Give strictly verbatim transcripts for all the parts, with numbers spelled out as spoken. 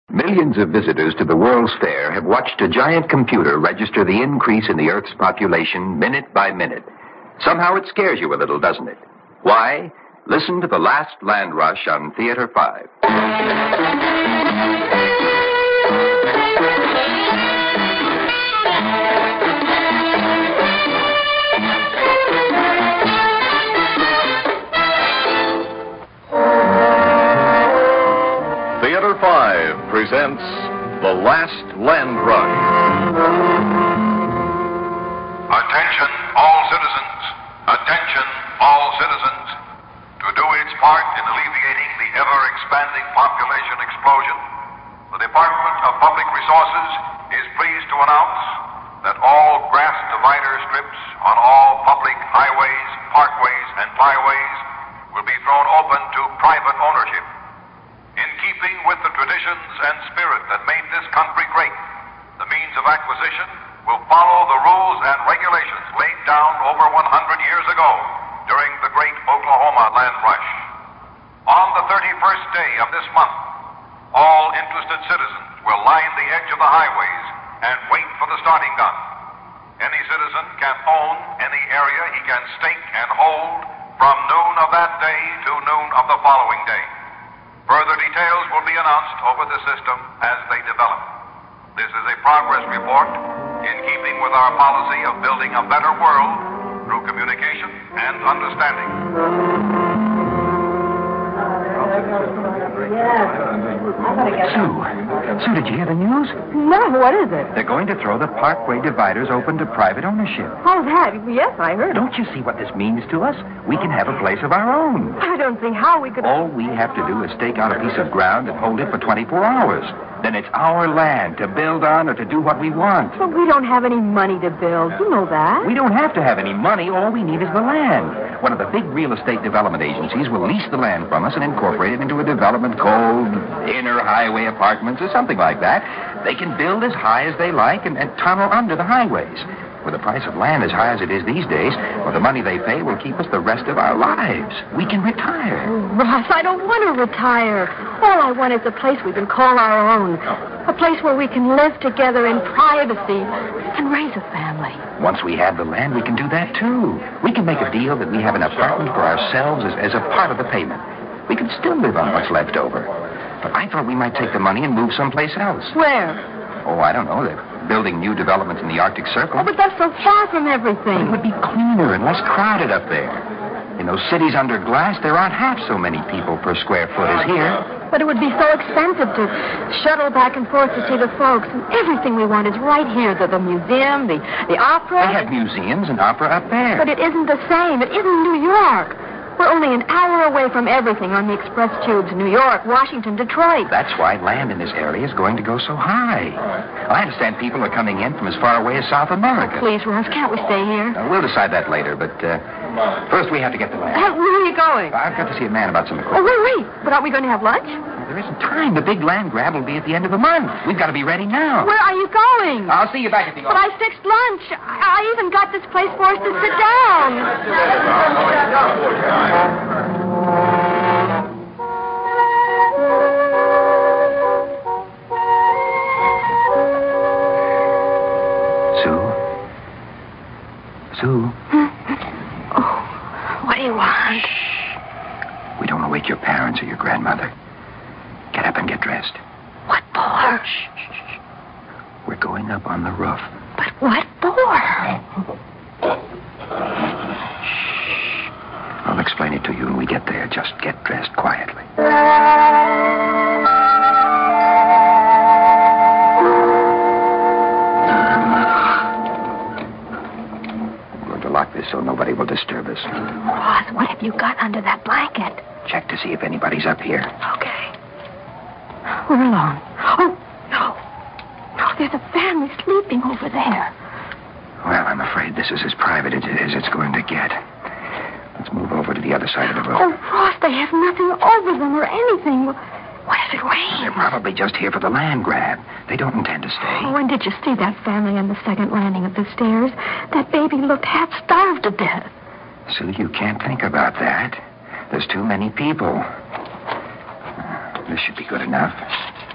Millions of visitors to the World's Fair have watched a giant computer register the increase in the Earth's population minute by minute. Somehow it scares you a little, doesn't it? Why? Listen to The Last Land Rush on Theater five. Theater five presents The Last Land Rush. Attention, all citizens. Attention, all citizens. To do its part in alleviating the ever-expanding population explosion, the Department of Public Resources is pleased to announce that all grass divider strips on all public highways, parkways, and byways will be thrown open to private ownership. In keeping with the traditions and spirit that made this country great, the means of acquisition will follow the rules and regulations laid down over one hundred years ago during the great Oklahoma land rush. On the thirty-first day of this month, all interested citizens will line the edge of the highways and wait for the starting gun. Any citizen can own any area he can stake and hold from noon of that day to noon of the following day. Further details will be announced over the system as they develop. This is a progress report in keeping with our policy of building a better world through communication and understanding. Sue, Sue, did you hear the news? No, what is it? They're going to throw the parkway dividers open to private ownership. Oh, that? Yes, I heard. Don't you see what this means to us? We can have a place of our own. I don't see how we could... All we have to do is stake out a piece of ground and hold it for twenty-four hours. Then it's our land to build on or to do what we want. But we don't have any money to build. You know that. We don't have to have any money. All we need is the land. One of the big real estate development agencies will lease the land from us and incorporate it into a development called Inner Highway Apartments or something like that. They can build as high as they like and, and tunnel under the highways. With the price of land as high as it is these days, well, the money they pay will keep us the rest of our lives. We can retire. Oh, Ross, I don't want to retire. All I want is a place we can call our own. A place where we can live together in privacy and raise a family. Once we have the land, we can do that, too. We can make a deal that we have an apartment for ourselves as, as a part of the payment. We can still live on what's left over. But I thought we might take the money and move someplace else. Where? Oh, I don't know. They're building new developments in the Arctic Circle. Oh, but that's so far from everything. It would be cleaner and less crowded up there. In those cities under glass, there aren't half so many people per square foot as here. But it would be so expensive to shuttle back and forth to see the folks. And everything we want is right here. The, the museum, the, the opera. They have museums and opera up there. But it isn't the same. It isn't New York. We're only an hour away from everything on the express tubes. New York, Washington, Detroit. That's why land in this area is going to go so high. I understand people are coming in from as far away as South America. Please, Ross, can't we stay here? Uh, we'll decide that later, but uh, first we have to get the land. Uh, where are you going? I've got to see a man about some Oh, equipment. wait, wait. But aren't we going to have lunch? There isn't time. The big land grab will be at the end of the month. We've got to be ready now. Where are you going? I'll see you back at the But I office. fixed lunch. I, I even got this place for us to sit down. Sue? Sue? Oh, what do you want? We don't want to wake your parents or your grandmother. Get up and get dressed. What for? We're going up on the roof. But what for? I'll explain it to you when we get there. Just get dressed quietly. We're going to lock this so nobody will disturb us. Ross, what have you got under that blanket? Check to see if anybody's up here. Okay. We're alone. Oh, no. No, there's a family sleeping over there. Well, I'm afraid this is as private as it's going to get. Let's move over to the other side of the Oh, road. Ross, they have nothing over them or anything. What if it rains? They're probably just here for the land grab. They don't intend to stay. Oh, and did you see that family on the second landing of the stairs? That baby looked half starved to death. Sue, you can't think about that. There's too many people. This should be good enough. What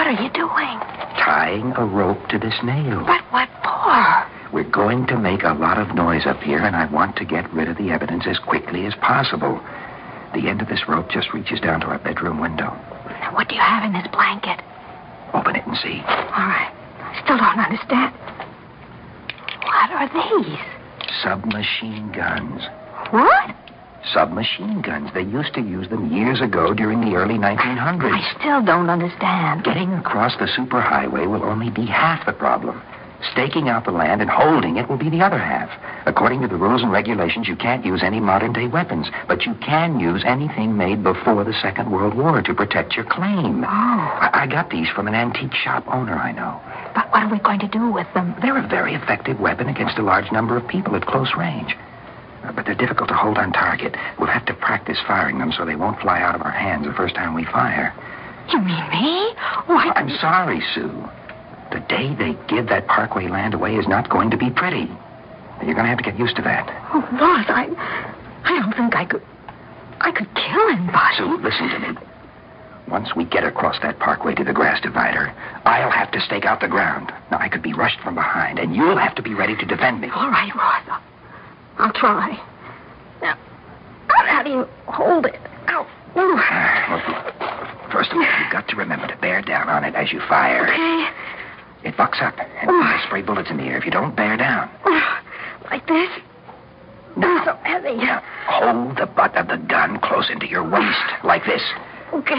What are you doing? Tying a rope to this nail. But what for? We're going to make a lot of noise up here, and I want to get rid of the evidence as quickly as possible. The end of this rope just reaches down to our bedroom window. What do you have in this blanket? Open it and see. All right. I still don't understand. What are these? Submachine guns. What? Submachine guns. They used to use them years ago during the early nineteen hundreds. I still don't understand. Getting across the superhighway will only be half the problem. Staking out the land and holding it will be the other half. According to the rules and regulations, you can't use any modern-day weapons, but you can use anything made before the Second World War to protect your claim. Oh. I, I got these from an antique shop owner I know. But what are we going to do with them? They're a very effective weapon against a large number of people at close range. Uh, but they're difficult to hold on target. We'll have to practice firing them so they won't fly out of our hands the first time we fire. You mean me? Why? I'm sorry, Sue. The day they give that Parkway land away is not going to be pretty. You're going to have to get used to that. Oh, boss, I... I don't think I could... I could kill anybody. Sue, listen to me. Once we get across that parkway to the grass divider, I'll have to stake out the ground. Now, I could be rushed from behind, and you'll have to be ready to defend me. All right, Ross. I'll, I'll try. Now, how do you hold it? Ow. Ooh. Well, first of all, you've got to remember to bear down on it as you fire. Okay. It bucks up, and I spray bullets in the air if you don't bear down. Like this? No. So heavy. Now, hold the butt of the gun close into your waist, like this. Okay.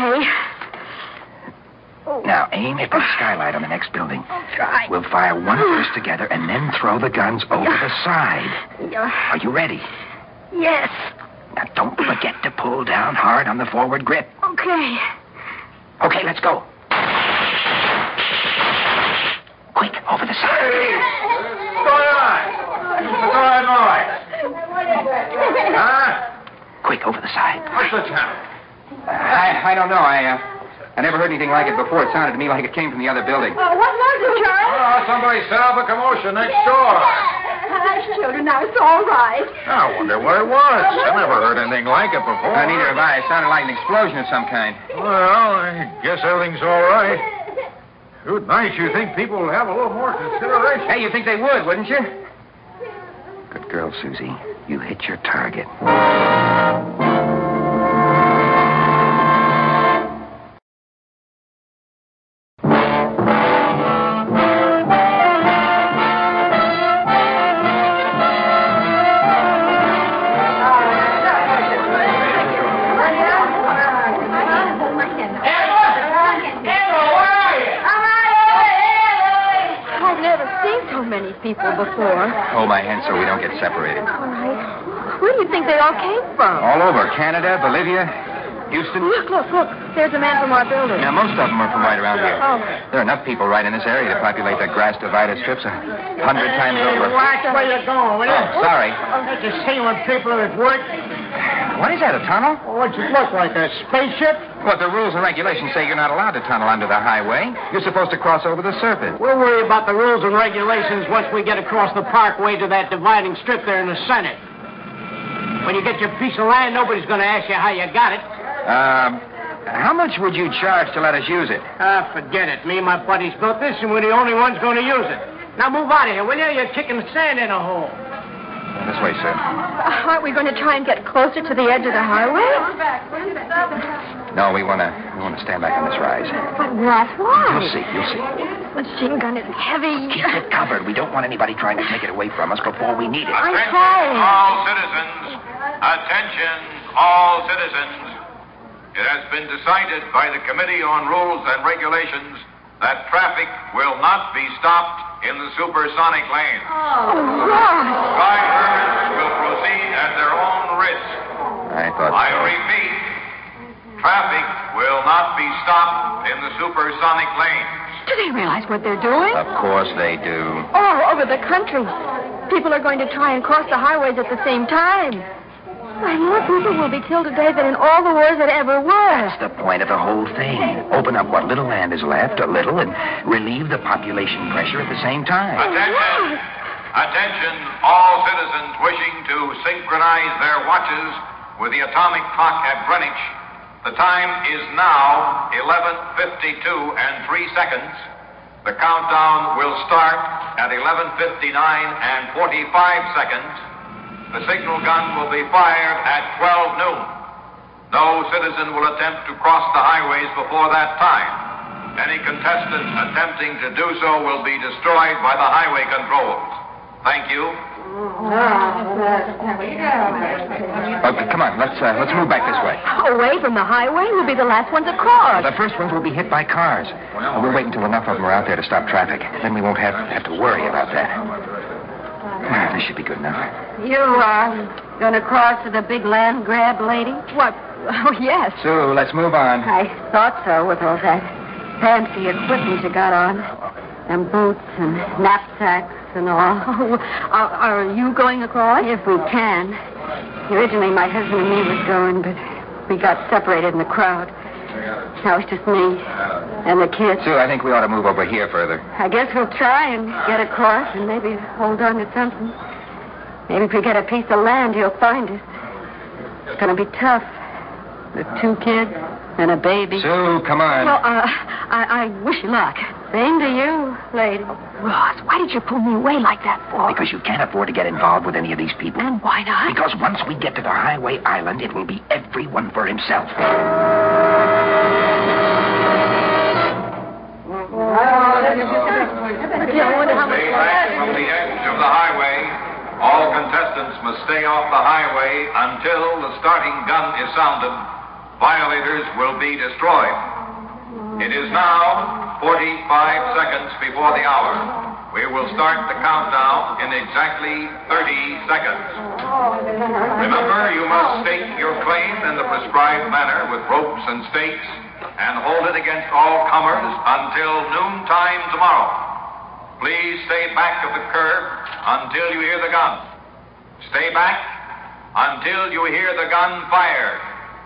Oh. Now, aim at the skylight on the next building. I'll try. We'll fire one first together and then throw the guns over the side. Yeah. Are you ready? Yes. Now, don't forget to pull down hard on the forward grip. Okay. Okay, let's go. Quick, over the side. Hey, what's going on? What's all that noise? Huh? Quick, over the side. What's the time? I, I don't know. I, uh, I never heard anything like it before. It sounded to me like it came from the other building. Oh, what was it, Charles? Oh, somebody set up a commotion next door. Hush, children. Now it's all right. I wonder what it was. I never heard anything like it before. Uh, neither have I. It sounded like an explosion of some kind. Well, I guess everything's all right. Good night. You think people will have a little more consideration? Hey, you think they would, wouldn't you? Good girl, Susie. You hit your target. People before. Hold my hand so we don't get separated. All right. Where do you think they all came from? All over. Canada, Bolivia, Houston. Look, look, look. There's a man from our building. Now, most of them are from right around here. Oh. There are enough people right in this area to populate the grass divider strips a hundred times over. Watch where you're going, will you? Oh, sorry. Can't you see when people are at work? What is that, a tunnel? What's it look like, a spaceship? Well, the rules and regulations say you're not allowed to tunnel under the highway. You're supposed to cross over the surface. We'll worry about the rules and regulations once we get across the parkway to that dividing strip there in the center. When you get your piece of land, nobody's going to ask you how you got it. Um, how much would you charge to let us use it? Ah, forget it. Me and my buddies built this, and we're the only ones going to use it. Now move out of here, will you? You're kicking sand in a hole. This way, sir. Uh, aren't we going to try and get closer to the edge of the highway? No, we want to we want to stand back on this rise. But Ross, why? You'll see, you'll see. Machine gun is heavy. Keep it covered. We don't want anybody trying to take it away from us before we need it. I'm Attention, trying. all citizens. Attention, all citizens. It has been decided by the Committee on Rules and Regulations that traffic will not be stopped in the supersonic lane. Oh, Ross. Drivers will proceed at their own risk. I thought I so. repeat, traffic will not be stopped in the supersonic lanes. Do they realize what they're doing? Of course they do. All over the country. People are going to try and cross the highways at the same time. Why, more people will be killed today than in all the wars that ever were. That's the point of the whole thing. Open up what little land is left, a little, and relieve the population pressure at the same time. Attention! Attention, all citizens wishing to synchronize their watches with the atomic clock at Greenwich. The time is now eleven fifty-two and three seconds. The countdown will start at eleven fifty-nine and forty-five seconds. The signal gun will be fired at twelve noon. No citizen will attempt to cross the highways before that time. Any contestant attempting to do so will be destroyed by the highway controls. Thank you. Okay, come on, let's uh, let's move back this way. Away from the highway, we'll be the last ones across. The first ones will be hit by cars. Uh, we'll wait until enough of them are out there to stop traffic. Then we won't have, have to worry about that. Ah, this should be good enough. You, uh, gonna cross to the big land grab, lady? What? Oh, yes. Sue, let's move on. I thought so with all that fancy equipment you got on. And boots and knapsacks and all. Oh, are, are you going across? If we can. Originally, my husband and me was going, but we got separated in the crowd. Now it's just me and the kids. Sue, I think we ought to move over here further. I guess we'll try and get across and maybe hold on to something. Maybe if we get a piece of land, you'll find us. It's going to be tough. With two kids and a baby. Sue, come on. Well, uh, I, I wish you luck. Same to you, lady. Ross, why did you pull me away like that for? Because you can't afford to get involved with any of these people. And why not? Because once we get to the highway island, it will be everyone for himself. Stay back from the edge of the highway. All contestants must stay off the highway until the starting gun is sounded. Violators will be destroyed. It is now forty-five seconds before the hour. We will start the countdown in exactly thirty seconds. Remember, you must stake your claim in the prescribed manner with ropes and stakes and hold it against all comers until noontime tomorrow. Please stay back of the curb until you hear the gun. Stay back until you hear the gun fired.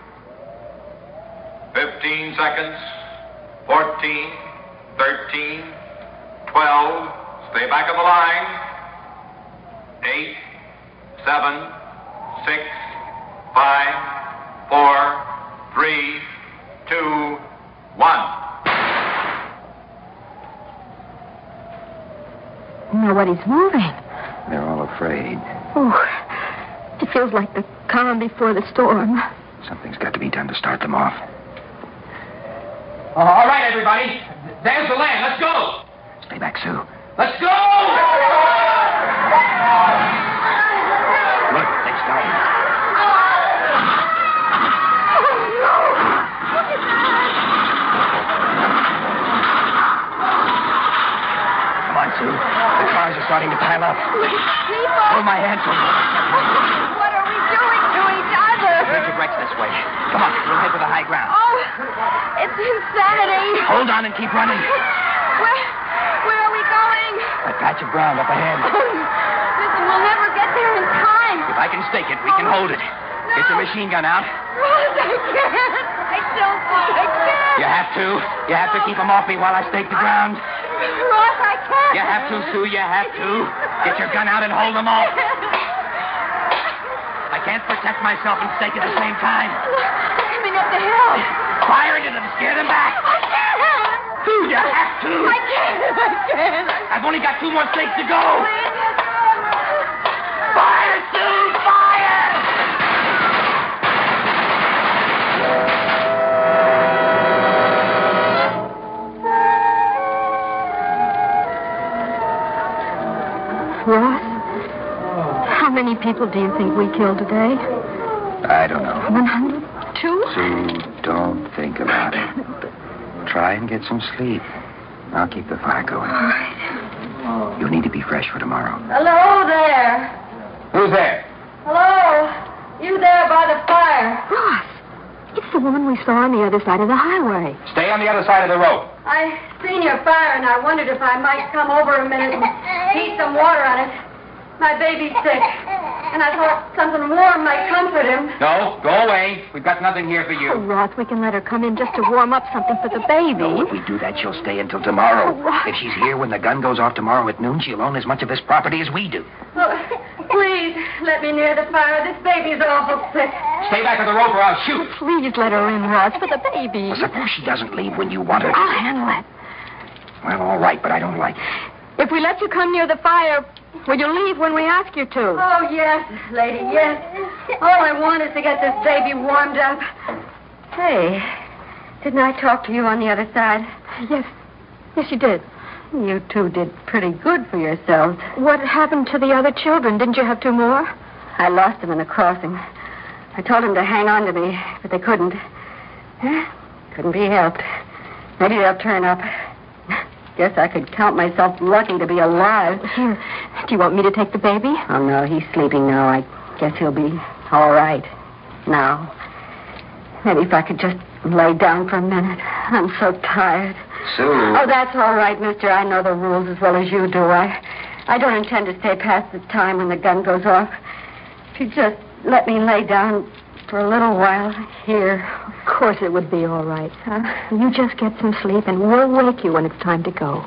Fifteen seconds. Fourteen. Thirteen. Twelve. Stay back of the line. Eight. Seven. Six. Five. Four. Three. Two. One. Nobody's moving. They're all afraid. Oh, it feels like the calm before the storm. Something's got to be done to start them off. Uh, all right, everybody. There's the land. Let's go. Stay back, Sue. Let's go! Look, they started. Come on, Sue. The cars are starting to pile up. People! Hold my hand, Sue. What are we doing to each other? Take your Rex this way. Come on, we'll head for the high ground. Oh, it's insanity. Hold on and keep running. Where, where are we going? That patch of ground up ahead. Listen, we'll never get there in time. If I can stake it, we can hold it. Get your machine gun out. Ross, I can't. I don't think I can. You have to. You have to keep them off me while I stake the ground. Ross, I can't. You have to, Sue. You have to. Get your gun out and hold them off. I can't protect myself and stake at the same time. Coming up the hill. Fire into them. Scare them back. I can't. Sue, you have to. I can't. I can't. I've only got two more stakes to go. Please. Fire, Sue! Fire! Ross, how many people do you think we killed today? I don't know. One hundred? Two? Sue, don't think about it. Try and get some sleep. I'll keep the fire going. All right. You'll need to be fresh for tomorrow. Hello there. Who's there? Hello. You there by the fire. Ross, it's the woman we saw on the other side of the highway. Stay on the other side of the road. I seen your fire, and I wondered if I might come over a minute and heat some water on it. My baby's sick, and I thought something warm might comfort him. No, go away. We've got nothing here for Oh, you. Ross, we can let her come in just to warm up something for the baby. No, if we do that, she'll stay until tomorrow. Oh, Ross. If she's here when the gun goes off tomorrow at noon, she'll own as much of this property as we do. Oh, please, let me near the fire. This baby's awful sick. Stay back with the rope or I'll shoot. Please let her in, Ross, for the baby. Well, suppose she doesn't leave when you want her. I'll handle it. Well, all right, but I don't like it. If we let you come near the fire, will you leave when we ask you to? Oh, yes, lady, yes. All I want is to get this baby warmed up. Hey, didn't I talk to you on the other side? Yes. Yes, you did. You two did pretty good for yourselves. What happened to the other children? Didn't you have two more? I lost them in the crossing. I told them to hang on to me, but they couldn't. Eh, couldn't be helped. Maybe they'll turn up. Guess I could count myself lucky to be alive. Here, do you want me to take the baby? Oh, no, he's sleeping now. I guess he'll be all right now. Maybe if I could just lay down for a minute. I'm so tired. Sue. Oh, that's all right, mister. I know the rules as well as you do. I, I don't intend to stay past the time when the gun goes off. If you just let me lay down for a little while here. Of course it would be all right. Huh? You just get some sleep, and we'll wake you when it's time to go.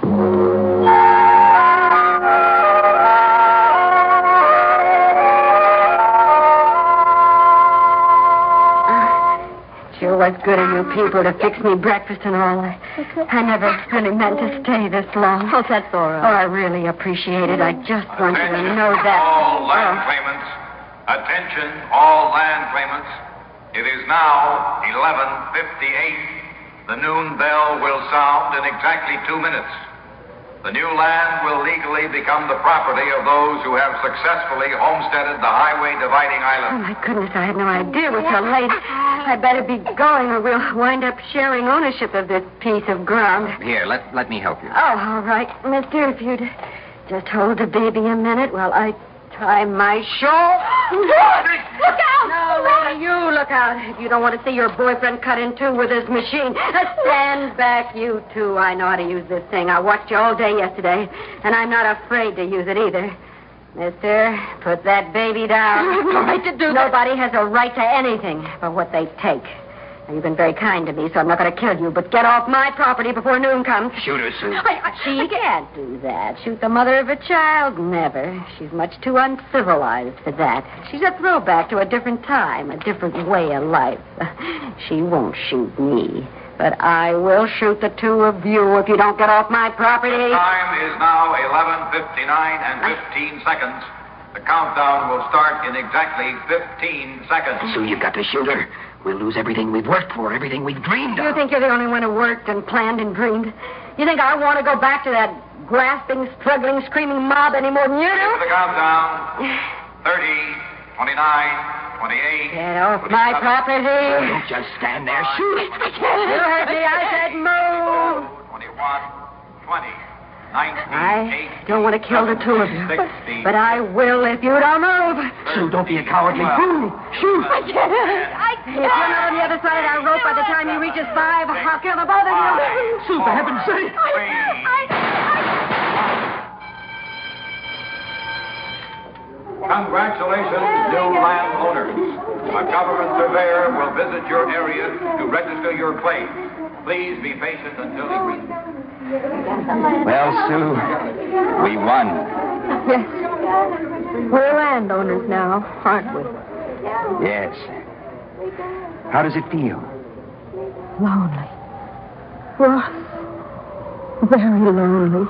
Sure was good of you people to fix me breakfast and all. I, I never really meant to stay this long. Oh, that's all Oh, right. I really appreciate it. I just want you to Attention, know that. all land Oh. claimants. Attention, all land claimants. It is now eleven fifty-eight. The noon bell will sound in exactly two minutes. The new land will legally become the property of those who have successfully homesteaded the highway dividing Oh, island. my goodness, I had no idea it was so late. I better be going or we'll wind up sharing ownership of this piece of ground. Here, let, let me help you. Oh, all right, mister, if you'd just hold the baby a minute while I tie my shawl. Look out! No, lady, you look out. If you don't want to see your boyfriend cut in two with his machine. Now, stand back, you two. I know how to use this thing. I watched you all day yesterday, and I'm not afraid to use it either. Mister, put that baby down. I have no right to do that. Nobody has a right to anything but what they take. Now, you've been very kind to me, so I'm not going to kill you, but get off my property before noon comes. Shoot her, Sue. I, I, she can't do that. Shoot the mother of a child? Never. She's much too uncivilized for that. She's a throwback to a different time, a different way of life. She won't shoot me, but I will shoot the two of you if you don't get off my property. Time is now eleven fifty-nine and fifteen seconds. The countdown will start in exactly fifteen seconds. Sue, you've got to shoot her. We'll lose everything we've worked for, everything we've dreamed of. You think you're the only one who worked and planned and dreamed? You think I want to go back to that grasping, struggling, screaming mob any more than you do? Into the countdown. thirty, twenty-nine, twenty-eight. Get off my property. Oh, don't just stand there. Shoot it. You heard me. I said move. twenty-one, twenty, nineteen, I don't want to kill the two of you, sixteen. but I will if you don't move. Sue, don't be a cowardly fool. Shoot. I can't. I can't. If you're not on the other side of that rope by the time he reaches five, I'll kill the both of you. Sue, for heaven's sake. Congratulations, new landowners. A government surveyor will visit your area to register your claim. Please be patient until he reaches. Well, Sue, we won. Yes. We're landowners now, aren't we? Yes. How does it feel? Lonely. Ross. Very lonely.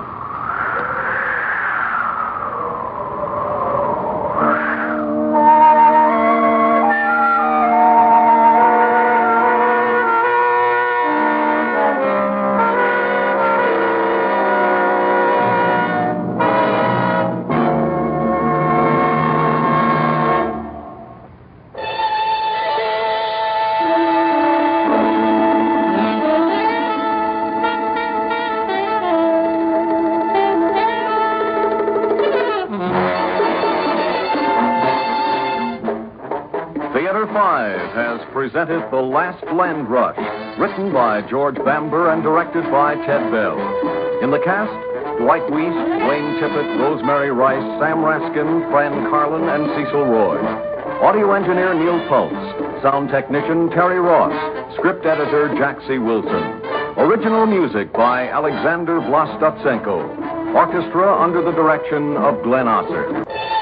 Theater Five has presented The Last Land Rush, written by George Bamber and directed by Ted Bell. In the cast, Dwight Weiss, Wayne Tippett, Rosemary Rice, Sam Raskin, Fran Carlin, and Cecil Roy. Audio engineer Neil Pulse. Sound technician Terry Ross. Script editor Jack C. Wilson. Original music by Alexander Vlastotsenko. Orchestra under the direction of Glenn Osser.